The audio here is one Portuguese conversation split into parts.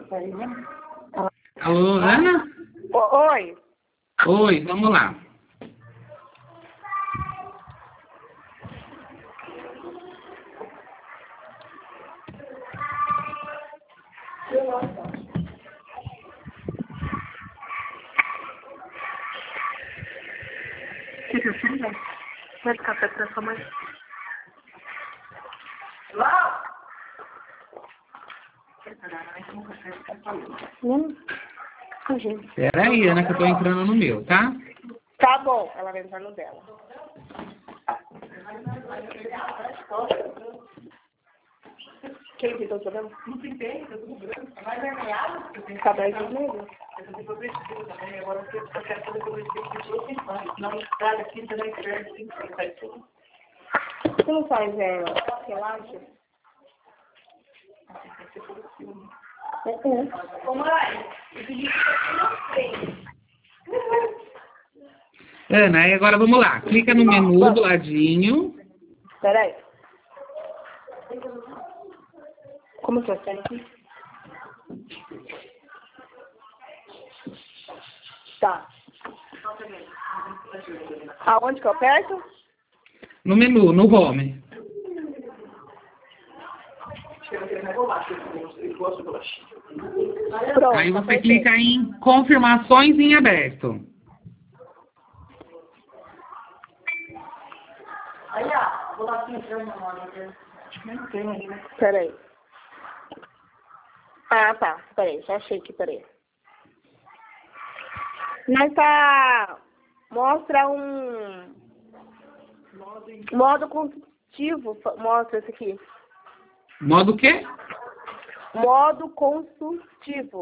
Alô, Ana? Oi. Oi, vamos lá. O que você fez? Vai café pra sua mãe? Espera aí, Ana, que eu tô entrando no meu, tá? Tá bom, ela vai entrar no dela. Quem pintou o cabelo? Não pintei, tá tudo branco. Mas é meado? Tá bem vermelho? Agora eu quero fazer não estraga aqui também, você não faz relaxa? Ô mãe, Ana, aí agora vamos lá. Clica no menu do ladinho. peraí. Como que eu sei aqui? Tá. Aonde que eu aperto? No menu, no home. Pronto, Aí você apertei. clica em confirmações em aberto. Aí, ó, vou lá entrando não tem aí, né? Peraí. Ah, tá. Peraí, já achei aqui, peraí. Mas tá... Mostra um... Modo consultivo. Mostra esse aqui. Modo o quê? Modo consultivo.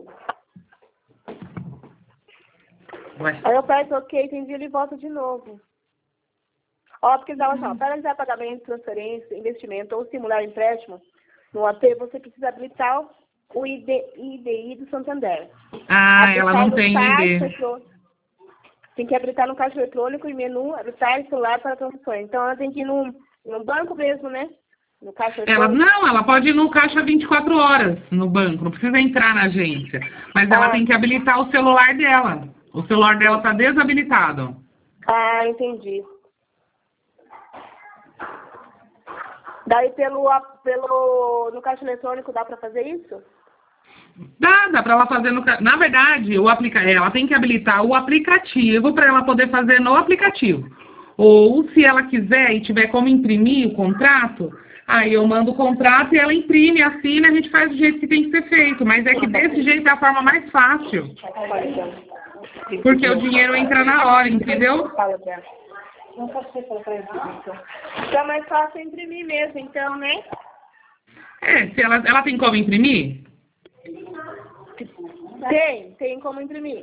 Vai. Aí eu aperto OK, entendi, ele volta de novo. Ó, porque ele dá assim, ó, para realizar pagamento, transferência, investimento ou simular empréstimo no AP, você precisa habilitar o IDI do Santander. Ah, ela não no tem caixa ID. eletrônico. Tem que habilitar no caixa eletrônico e menu, habilitar celular para transações. Então ela tem que ir no banco mesmo, né? No caixa eletrônico. Ela pode ir no caixa 24 horas no banco, não precisa entrar na agência. Mas ela tem que habilitar o celular dela. O celular dela está desabilitado. Ah, entendi. Daí no caixa eletrônico dá para fazer isso? Dá para ela fazer no... Na verdade, ela tem que habilitar o aplicativo para ela poder fazer no aplicativo. Ou, se ela quiser e tiver como imprimir o contrato, aí eu mando o contrato e ela imprime, assina, a gente faz do jeito que tem que ser feito. Mas é que desse jeito é a forma mais fácil. Porque o dinheiro entra na hora, entendeu? Não posso ser para então. Então é mais fácil imprimir mesmo, então, né? Se ela tem como imprimir? Tem como imprimir.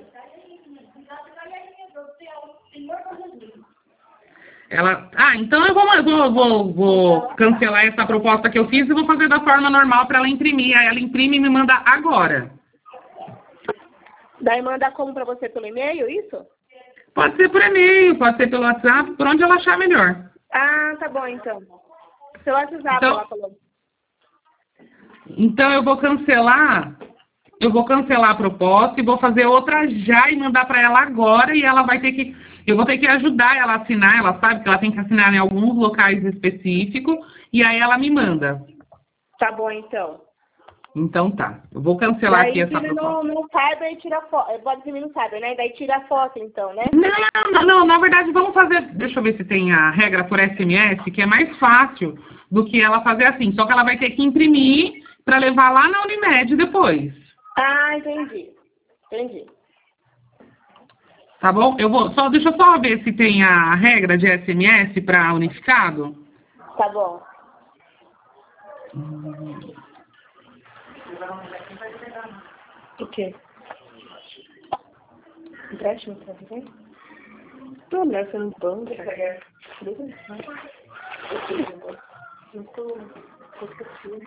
Então eu vou cancelar essa proposta que eu fiz e vou fazer da forma normal para ela imprimir. Aí ela imprime e me manda agora. Daí manda como para você pelo e-mail, isso? Pode ser por e-mail, pode ser pelo WhatsApp, por onde ela achar melhor. Ah, tá bom então. Pelo WhatsApp Então, ela falou. Então eu vou cancelar a proposta e vou fazer outra já e mandar para ela agora, e ela vai ter que... Eu vou ter que ajudar ela a assinar, ela sabe que ela tem que assinar em alguns locais específicos, e aí ela me manda. Tá bom, então. Então tá, eu vou cancelar daí aqui essa proposta. No Cyber e tira foto. Pode imprimir no Cyber, né? Daí tira a foto, então, né? Não, na verdade vamos fazer... Deixa eu ver se tem a regra por SMS, que é mais fácil do que ela fazer assim, só que ela vai ter que imprimir para levar lá na Unimed depois. Ah, entendi. Entendi. Tá bom? Deixa eu só ver se tem a regra de SMS para unificado. Tá bom. O quê? Empréstimo pra você? Não, né? Você não banco. Não tô esquecendo.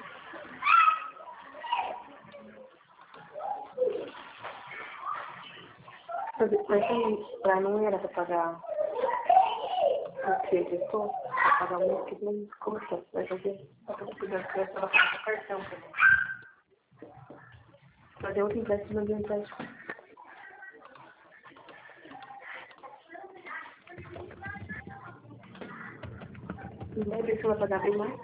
Mas aí, não era pra pagar o que gestor? Pra pagar o mês que vem? Como que vai fazer? Pra poder cuidar do crédito, ela passa o cartão também. Fazer outro empréstimo de empréstimo. Não sei se vai pagar bem mais.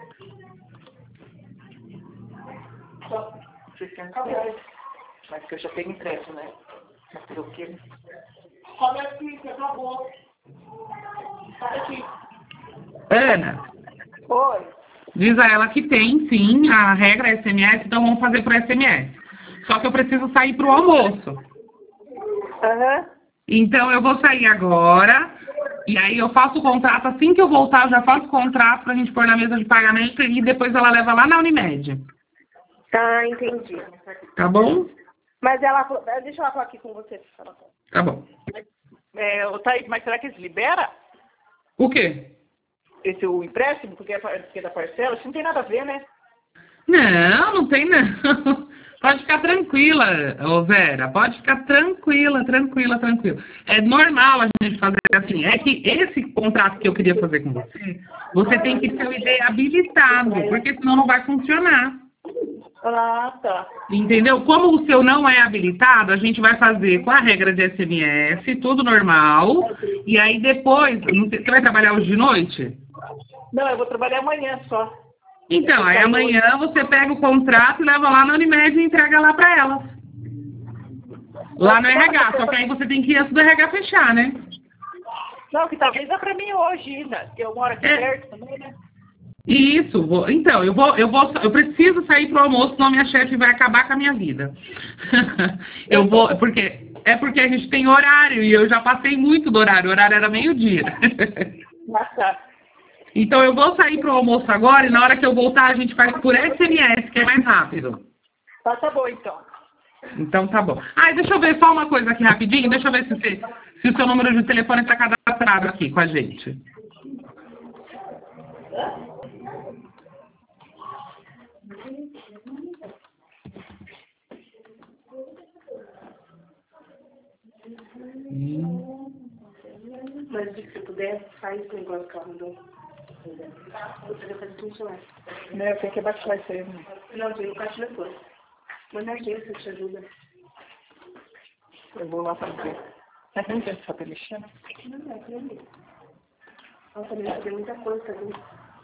Só R$60. Mas que eu já tenho empréstimo, né? Mas fazer o quê? Olha aqui, que acabou. Olha aqui. Ana, Oi. diz a ela que tem, sim, a regra é SMS, então vamos fazer por SMS. Só que eu preciso sair para o almoço. Aham. Então eu vou sair agora, e aí eu faço o contrato, assim que eu voltar, eu já faço o contrato pra gente pôr na mesa de pagamento e depois ela leva lá na Unimed. Tá, entendi. Tá bom? Mas ela falou, deixa eu falar aqui com você. Tá bom. Thaís, mas será que eles liberam O quê? esse o empréstimo? Porque é da parcela? Isso não tem nada a ver, né? Não, não tem não. Pode ficar tranquila, ô Vera. Pode ficar tranquila. É normal a gente fazer assim. É que esse contrato que eu queria fazer com você, você tem que ter o ID habilitado, porque senão não vai funcionar. Ah, tá. Entendeu? Como o seu não é habilitado, a gente vai fazer com a regra de SMS, tudo normal. E aí depois, não sei, você vai trabalhar hoje de noite? Não, eu vou trabalhar amanhã só. Então, aí amanhã você pega o contrato e leva lá na Unimed e entrega lá pra elas. Lá no RH, só que aí você tem que ir antes do RH fechar, né? Não, que talvez dá pra mim hoje ainda. Eu moro aqui perto também, né? Isso, então, eu preciso sair pro almoço, senão minha chefe vai acabar com a minha vida. Porque a gente tem horário e eu já passei muito do horário, o horário era meio-dia. Ah, tá. Então eu vou sair pro almoço agora e na hora que eu voltar a gente faz por SMS, que é mais rápido. Tá bom então. Então tá bom. Deixa eu ver só uma coisa aqui rapidinho, deixa eu ver se o seu número de telefone está cadastrado aqui com a gente. Mas se você puder, faz esse negócio que ela mandou. Você vai fazer funcionar. Né, eu tenho que baixar isso aí, né? Não, tem o caixa depois. Mas na agência te ajuda. Eu vou lá fazer. Mas não tem saber mexer, né? Não, é pra mim. Nossa, eu fazer muita coisa, viu?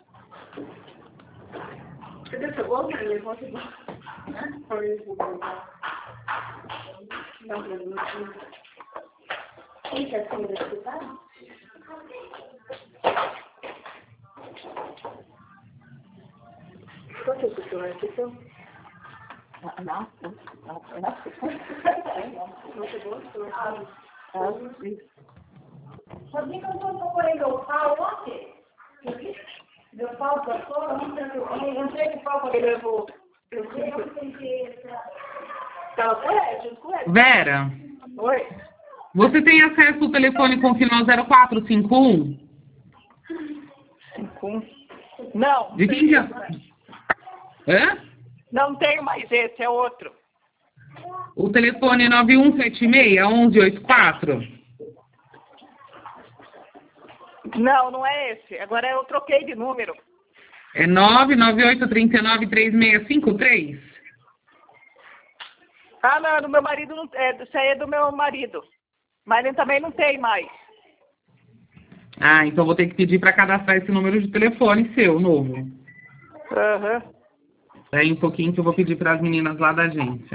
Cadê o seu bolo? Eu levo outro bolo. Não, não. Quem quer ser universitário? Qual que é o seu? É o seu? Não. Não chegou? Sabia que eu não procurei meu pau ontem? Meu pau para fora, eu não sei que pau para Ele levou. Eu tava junto com ele. Vera, Oi? você tem acesso ao telefone com final 0451? 51. Não. De quem que é? Hã? Não tenho mais esse, é outro. O telefone é 9176-1184? Não, não é esse. Agora eu troquei de número. É 998393653? Ah, não, do meu marido não é. Isso aí é do meu marido. Mas ele também não tem mais. Então vou ter que pedir para cadastrar esse número de telefone seu, novo. Aham. Aí um pouquinho que eu vou pedir para as meninas lá da agência.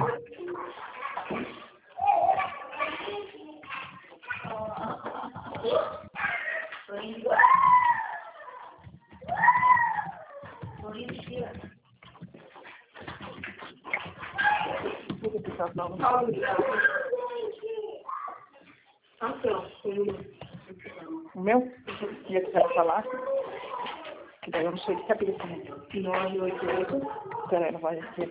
O meu? E que vai falar? Que daí eu não sou de cabeça, né? 988. Peraí, não vai ser.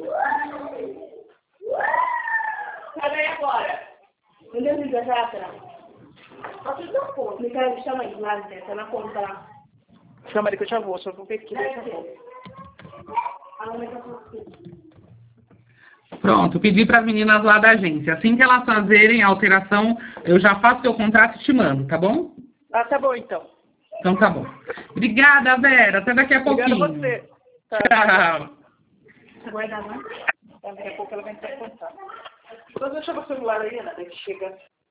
Cadê agora? Meu Deus, já, pera. Vocês não pô. Me chama aí, lá, tá na conta lá. Chama ele que eu já vou, só vou ver aqui. Pronto, pedi para as meninas lá da agência. Assim que elas fazerem a alteração, eu já faço seu contrato e te mando, tá bom? Ah, tá bom então. Então tá bom. Obrigada, Vera. Até daqui a pouquinho. Obrigada a você. Tá. Tchau. Guarda lá. Daqui a pouco ela vai entrar em contato. Então deixa o celular aí, Ana, daí chega.